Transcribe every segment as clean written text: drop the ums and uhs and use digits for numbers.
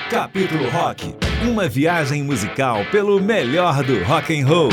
Capítulo Rock, uma viagem musical pelo melhor do rock and roll.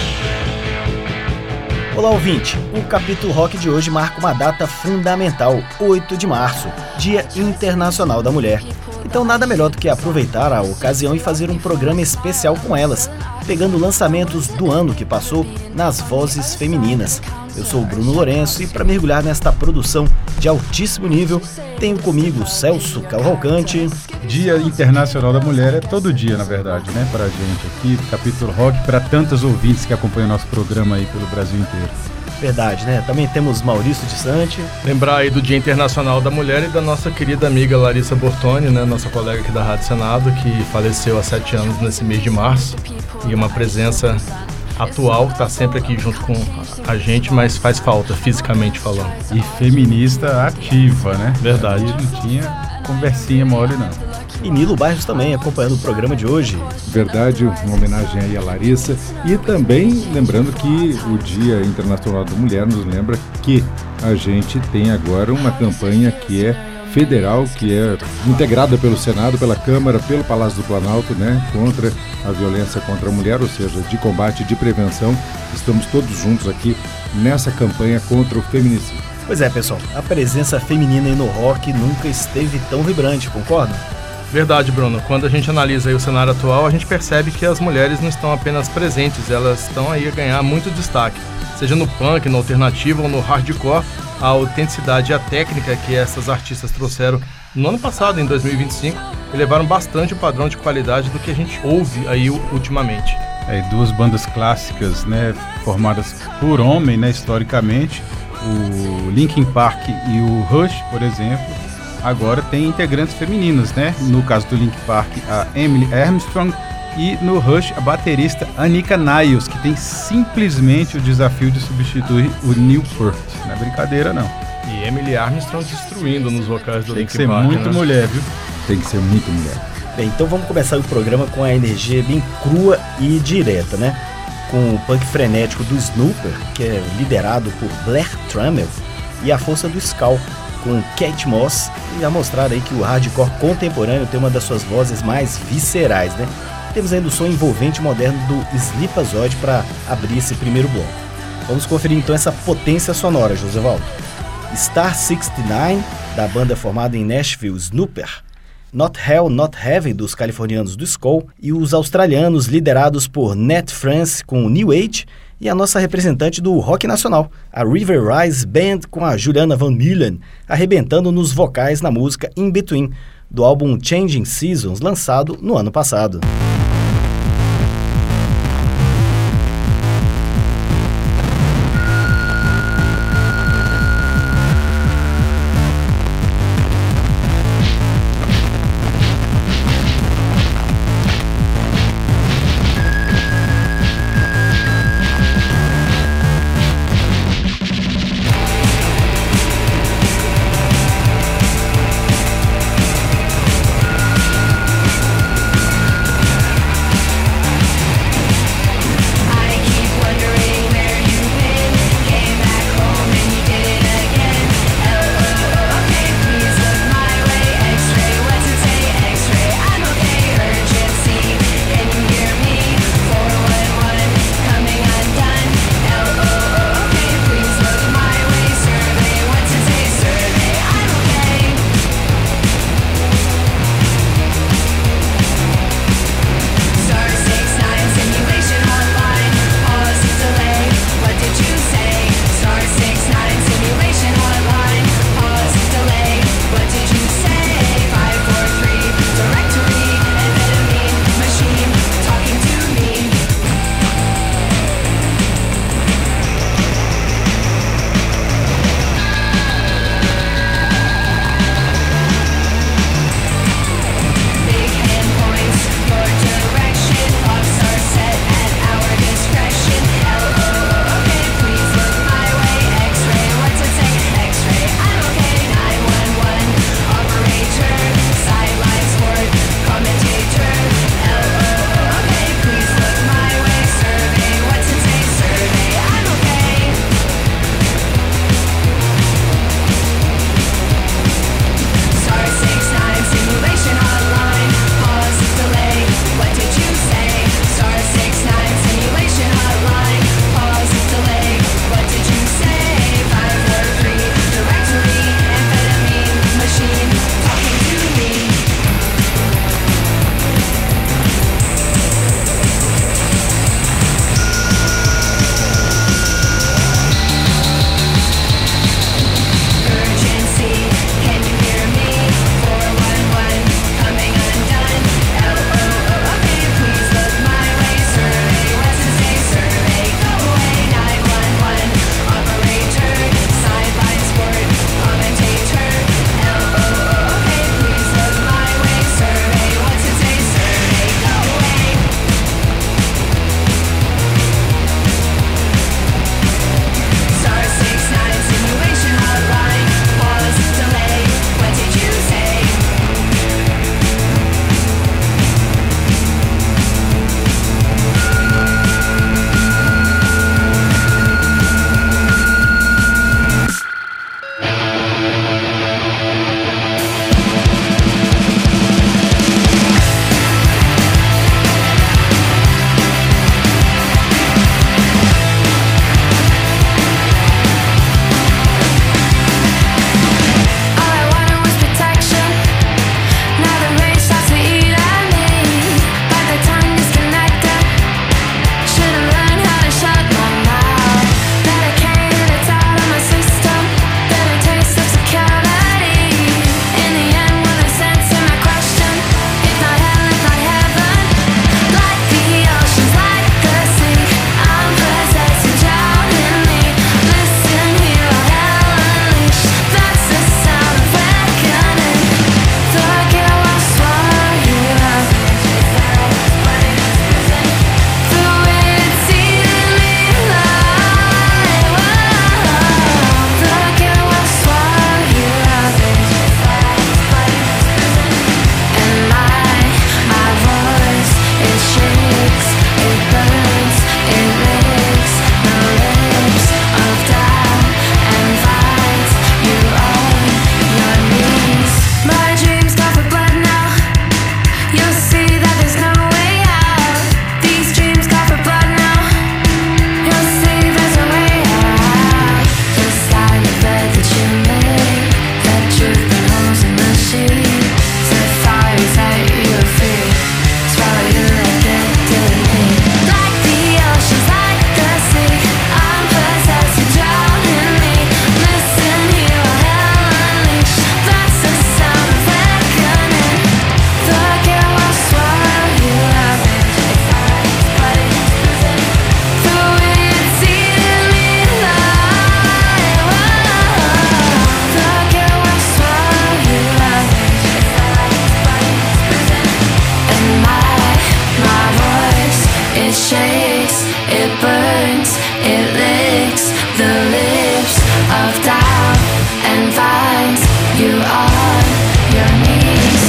Olá, ouvinte! O Capítulo Rock de hoje marca uma data fundamental, 8 de março, Dia Internacional da Mulher. Então nada melhor do que aproveitar a ocasião e fazer um programa especial com elas, pegando lançamentos do ano que passou nas vozes femininas. Eu sou o Bruno Lourenço e para mergulhar nesta produção de altíssimo nível, tenho comigo Celso Cavalcante. Dia Internacional da Mulher é todo dia, na verdade, né? Pra gente aqui, Capítulo Rock, para tantos ouvintes que acompanham nosso programa aí pelo Brasil inteiro. Verdade, né? Também temos Maurício de Sante. Lembrar aí do Dia Internacional da Mulher e da nossa querida amiga Larissa Bortoni, né? Nossa colega aqui da Rádio Senado, que faleceu há 7 anos nesse mês de março. E uma presença atual, que está sempre aqui junto com a gente, mas faz falta, fisicamente falando. E feminista ativa, né? Verdade. Aí não tinha conversinha mole, não. E Nilo Bairros também acompanhando o programa de hoje. Verdade, uma homenagem aí à Larissa. E também lembrando que o Dia Internacional da Mulher nos lembra que a gente tem agora uma campanha que é federal, que é integrada pelo Senado, pela Câmara, pelo Palácio do Planalto, né, contra a violência contra a mulher, ou seja, de combate, de prevenção. Estamos todos juntos aqui nessa campanha contra o feminicídio. Pois é, pessoal, a presença feminina aí no rock nunca esteve tão vibrante, concordam? Verdade, Bruno. Quando a gente analisa aí o cenário atual, a gente percebe que as mulheres não estão apenas presentes, elas estão aí a ganhar muito destaque. Seja no punk, no alternativo ou no hardcore, a autenticidade e a técnica que essas artistas trouxeram no ano passado, em 2025, elevaram bastante o padrão de qualidade do que a gente ouve aí ultimamente. Duas bandas clássicas, né, formadas por homem, né, historicamente, o Linkin Park e o Rush, por exemplo, agora tem integrantes femininas, né? No caso do Linkin Park, a Emily Armstrong, e no Rush, a baterista Anika Niles, que tem simplesmente o desafio de substituir o Neil Peart. Não é brincadeira, não. E Emily Armstrong destruindo nos vocais do Linkin Park. Tem que ser muito mulher, viu? Tem que ser muito mulher. Bem, então vamos começar o programa com a energia bem crua e direta, né? Com o punk frenético do Snooper, que é liderado por Blair Trammell, e a força do Skull, com Kate Moss, e a mostrar aí que o hardcore contemporâneo tem uma das suas vozes mais viscerais, né? Temos ainda o som envolvente e moderno do Sleepazode para abrir esse primeiro bloco. Vamos conferir então essa potência sonora, Josevaldo. Star 69, da banda formada em Nashville, Snooper, Not Hell, Not Heaven, dos californianos do Skull, e os australianos liderados por Nat France com o New Age, e a nossa representante do rock nacional, a River Rise Band, com a Juliana Van Meulen, arrebentando nos vocais na música In Between, do álbum Changing Seasons, lançado no ano passado. shakes, it burns, it licks the lips of doubt and finds you on your knees.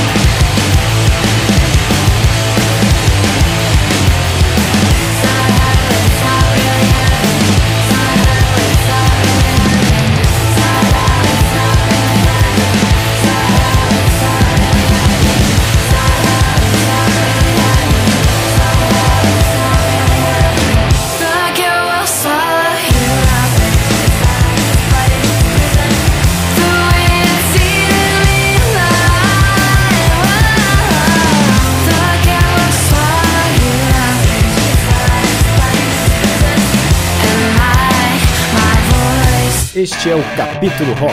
Este é o Capítulo Rock.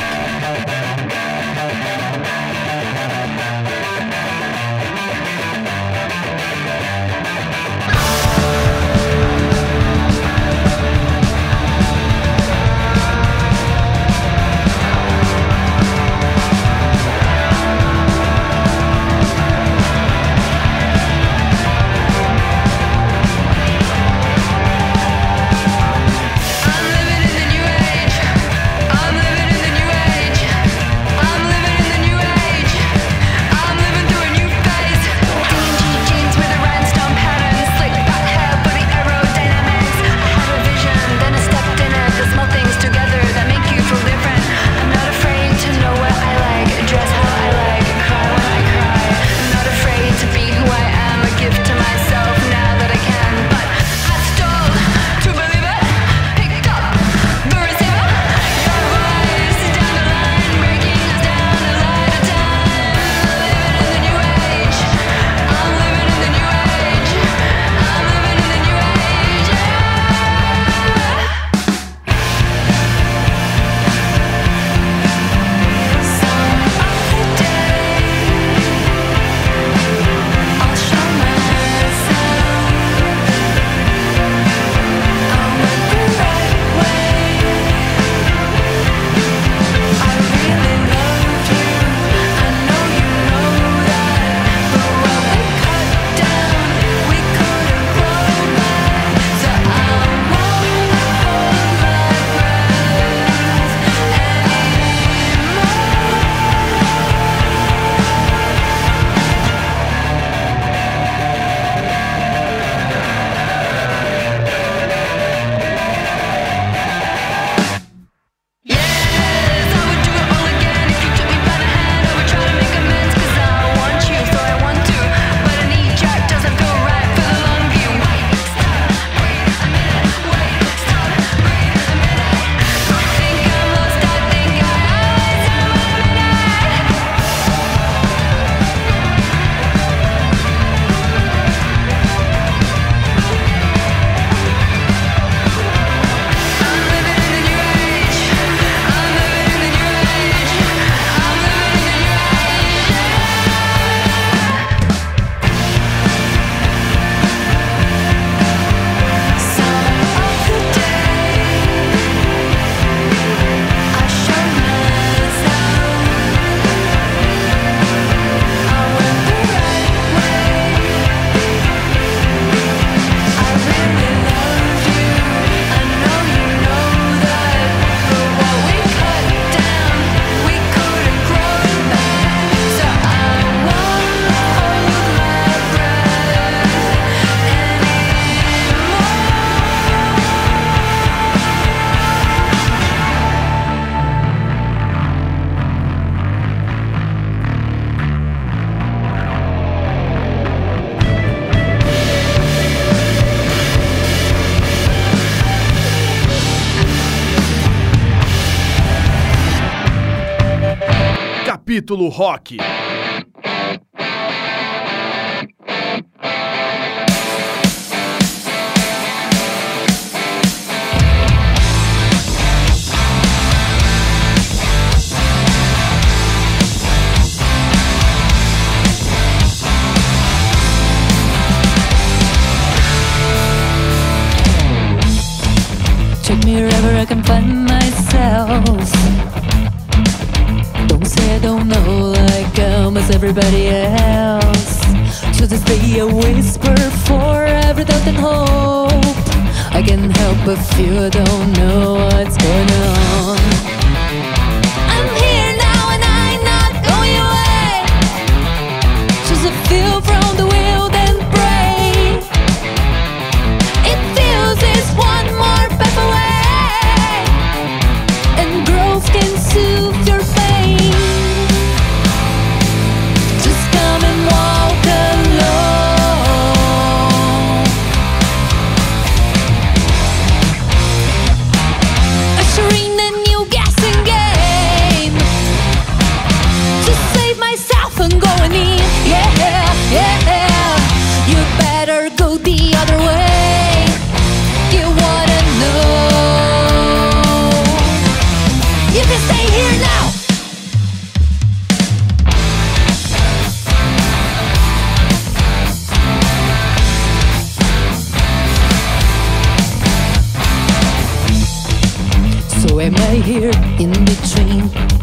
Capítulo Rock. Take me wherever I can find myself. Don't say I don't know like almost everybody else. Should this be a whisper forever? every doubt and hope. I can't help but feel I don't know what's going on. I'm here now and I'm not going away. Just a feel from the wild and brave. It feels it's one more path away, and growth can soothe your pain. Just come and walk alone, ushering a new guessing game. To save myself and going in, yeah, yeah. You better go the other way. You wanna know? You can stay here now. So am I here in between?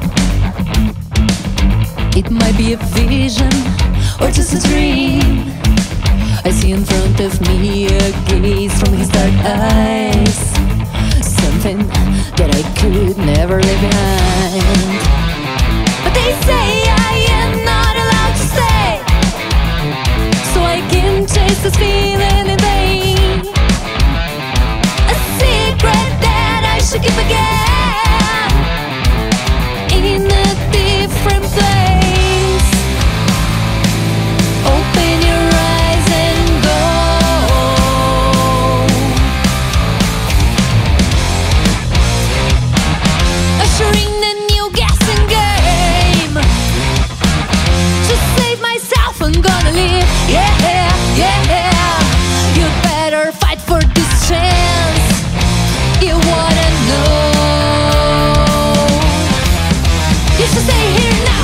It might be a vision or just a dream. I see in front of me a gaze from his dark eyes, something that I could never leave behind. But they say I am not allowed to stay, so I can chase this feeling in vain. A secret that I should keep again, in a different place. Open your eyes and go. Ushering a new guessing game. To save myself, I'm gonna live. Yeah, yeah. You better fight for this chance. You wanna know? You should stay here now.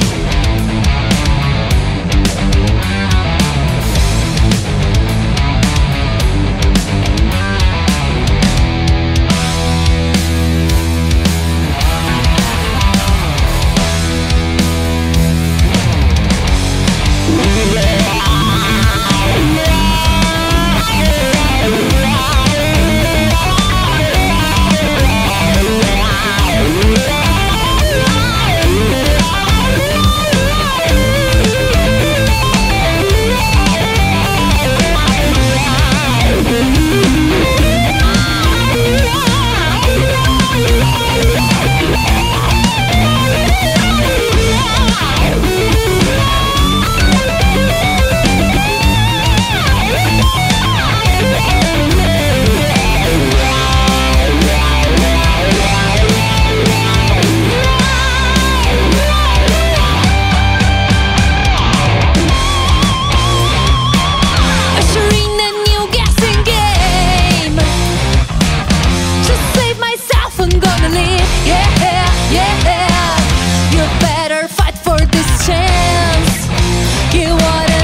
Ushering a new guessing game. To save myself, I'm gonna live. Yeah, yeah. You better fight for this chance. You wanna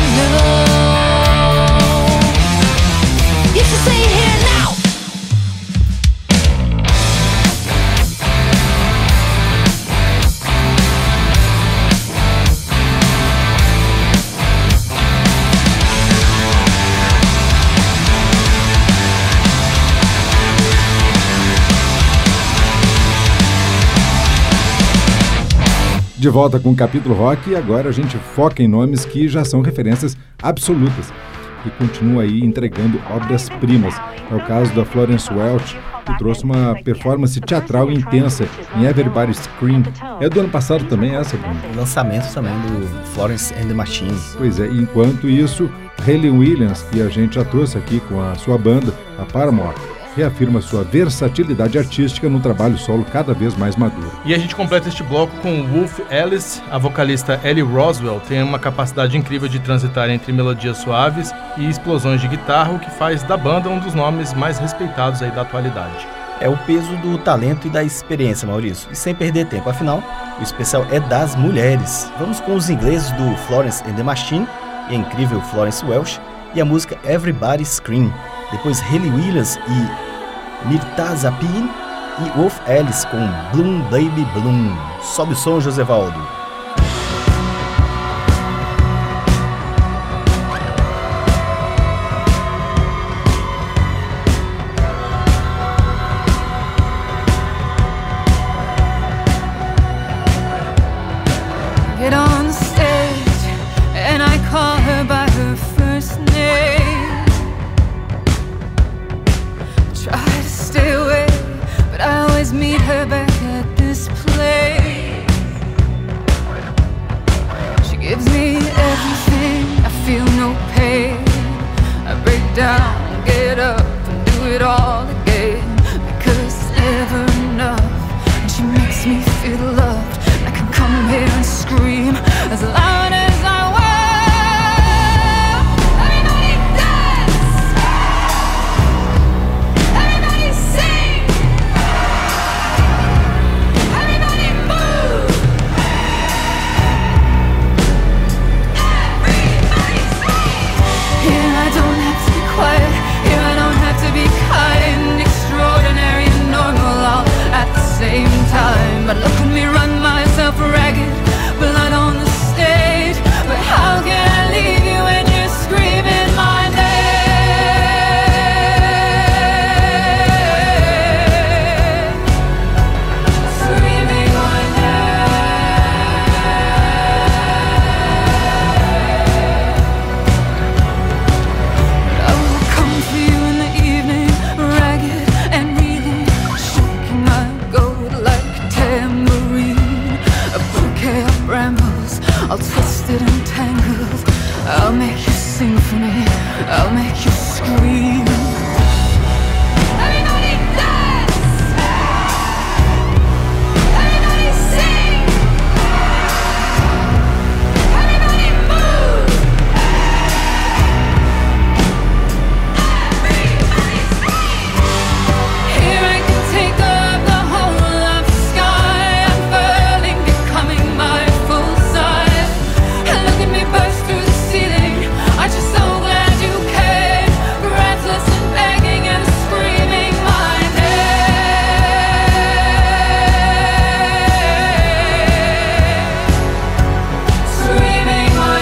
know? You should stay here now. De volta com o capítulo rock, e agora a gente foca em nomes que já são referências absolutas e continua aí entregando obras-primas. É o caso da Florence Welch, que trouxe uma performance teatral intensa em Everybody Scream. É do ano passado também essa, Bruno? O lançamento também do Florence and the Machine. Pois é, enquanto isso, Hayley Williams, que a gente já trouxe aqui com a sua banda, a Paramore, reafirma sua versatilidade artística num trabalho solo cada vez mais maduro. E a gente completa este bloco com Wolf Alice. A vocalista Ellie Roswell tem uma capacidade incrível de transitar entre melodias suaves e explosões de guitarra, o que faz da banda um dos nomes mais respeitados aí da atualidade. É o peso do talento e da experiência, Maurício. E sem perder tempo, afinal, o especial é das mulheres. Vamos com os ingleses do Florence and the Machine e a incrível Florence Welch e a música Everybody Scream. Depois Hayley Williams e Myrta Zapin e Wolf Alice com Bloom Baby Bloom. Sobe o som, Josevaldo. gives me everything. I feel no pain. I break down, get up, and do it all again. Because it's never enough. And she makes me feel loved. I can come here and scream as loud as I want. Everybody dance! Everybody sing! Everybody move! Everybody scream! Here I don't have to be quiet. Here I don't have to be kind. Extraordinary and normal all at the same time. But look at me run myself ragged, blood on the stage. But how can I leave you when you're screaming my name? Screaming my name. I will come to you in the evening, ragged and reeling, shaking my gold like a tambourine. A bouquet of brambles, all twisted and tangled. I'll make you sing for me, I'll make you scream. Everybody dance! Everybody sing! Everybody move! Everybody scream! Here I can take up the whole of the sky. I'm furling, becoming my full size. And look at me burst through the ceiling. Aren't you so glad you came? Breathless and begging and screaming my name. Screaming my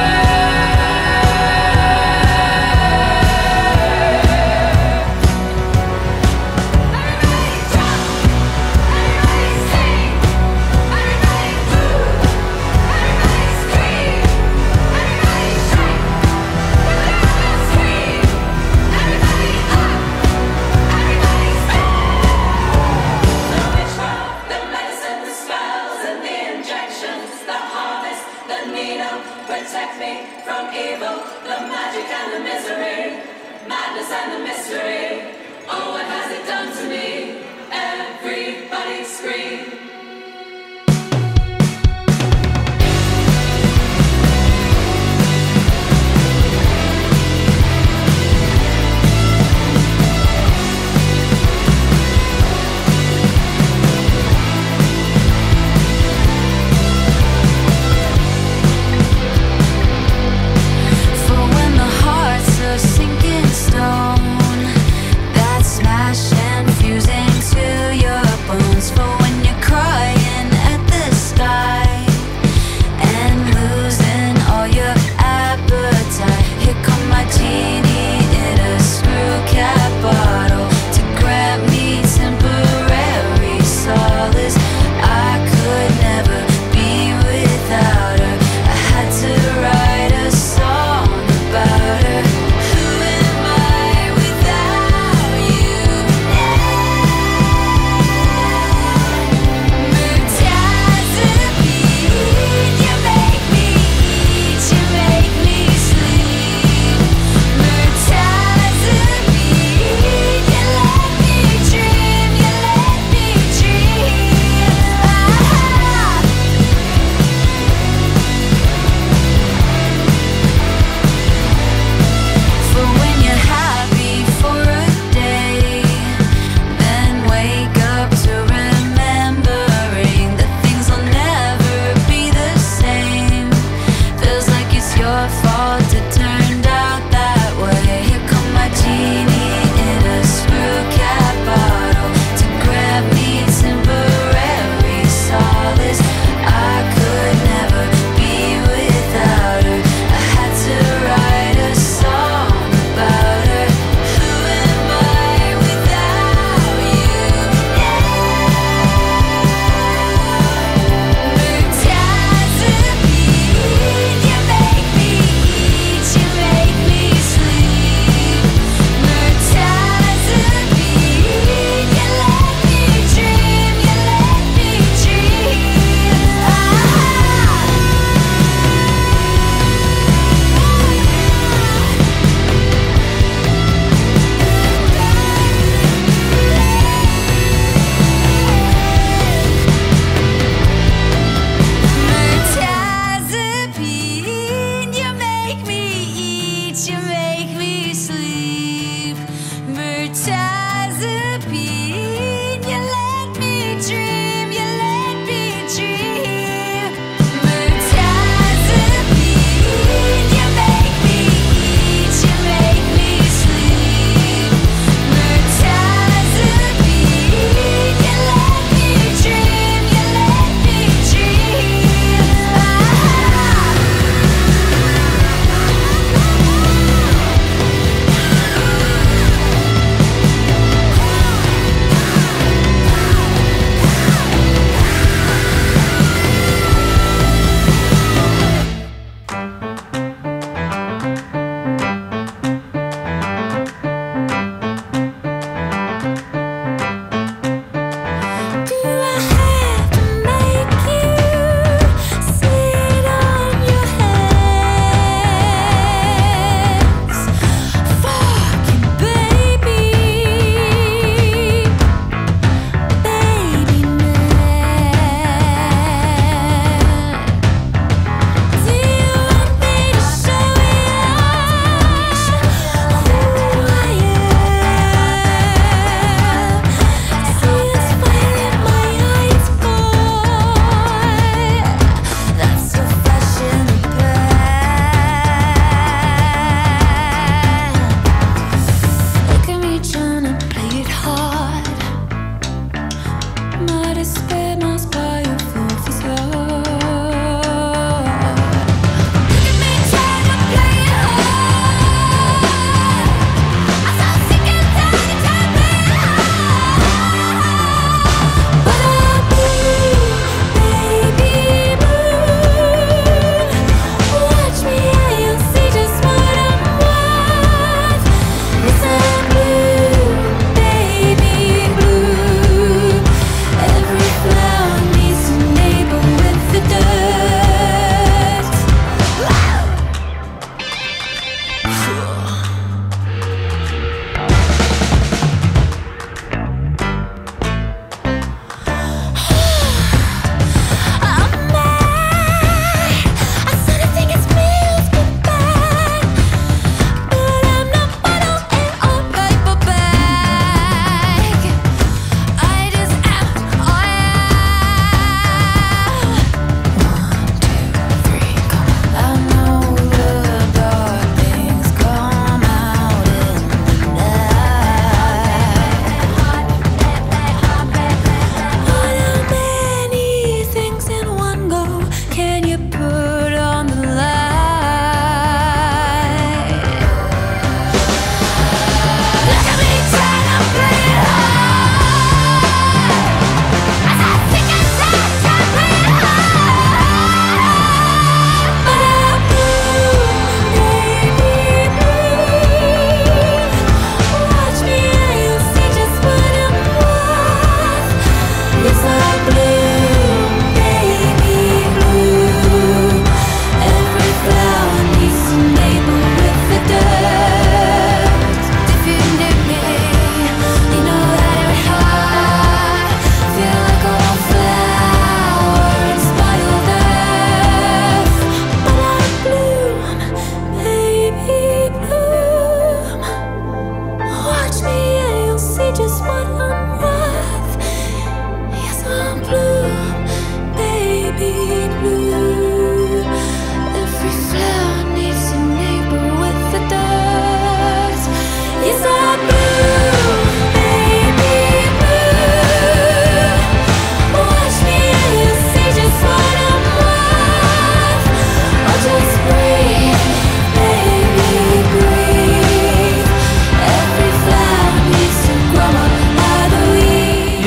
name. Everybody jump! Everybody sing! Everybody move! Everybody scream! Everybody shake! Everybody scream! Everybody up! Everybody The witchcraft, the medicine, the spells and the injections, the harvest, the needle, protect me from evil, the magic and the misery, madness and the mystery. Oh, what has it done to me? Everybody scream. For when the heart's a sinking stone, that smash and fusing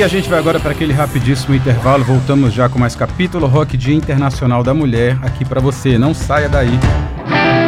a gente vai agora para aquele rapidíssimo intervalo. Voltamos já com mais capítulo Rock Dia Internacional da Mulher aqui para você. Não saia daí.